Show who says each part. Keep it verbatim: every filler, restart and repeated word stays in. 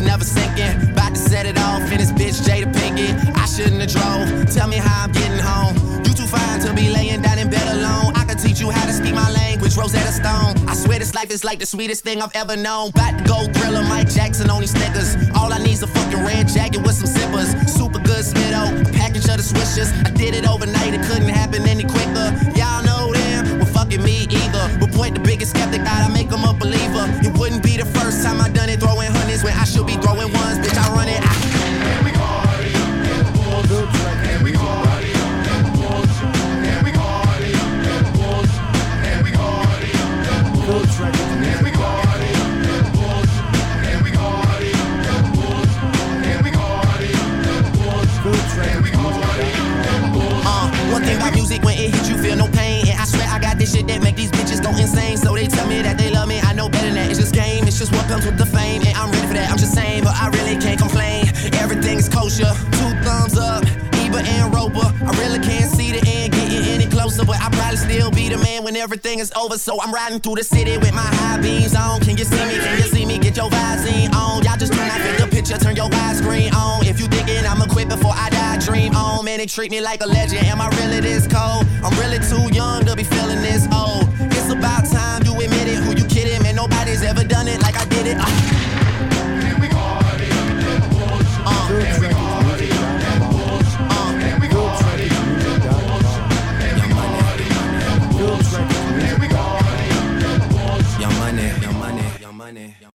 Speaker 1: never sinking. About to set it off in this bitch Jada Pinkett. I shouldn't have drove. Tell me how I'm getting home. You too fine to be laying down in bed alone. I can teach you how to speak my language, Rosetta Stone. I swear this life is like the sweetest thing I've ever known. About to go Thriller, Mike Jackson, only Snickers. All I need's a fucking red jacket with some zippers. Super good Smith-O, a package of the swishers. I did it overnight, it couldn't happen any quicker. Y'all know them, well fucking me either. But point the biggest skeptic out, I make them a believer. It wouldn't be the first time I done it, throwing hundreds when I should be throwing ones. Bitch, I run it. I-
Speaker 2: and we party up in the woods. And we party up in the woods. And we party up in the woods. And we party up in the woods. And we party up in the woods. And we party up in the woods. And we party up in the woods. And we party up in the woods.
Speaker 1: Uh, one thing about music, when it hits you feel no pain. And I swear I got this shit that make these bitches go insane. So they tell me that they love me, I know better than that. It's just game, it's just what comes with the fame. And I'm ready for that, I'm just saying, but I really can't complain. Everything's kosher, two thumbs up, Ebert and Roper. I really can't see the end getting any closer, but I'll probably still be the man when everything is over. So I'm riding through the city with my high beams on. Can you see me, can you see me, get your Visine on. Y'all just turn out the picture, turn your widescreen on. If you thinking I'ma quit before I die, dream on. Man, they treat me like a legend, am I really this cold? I'm really too young to be feeling this old. It's about time you admit it, who you kidding? Man, nobody's ever done it like I did it. uh.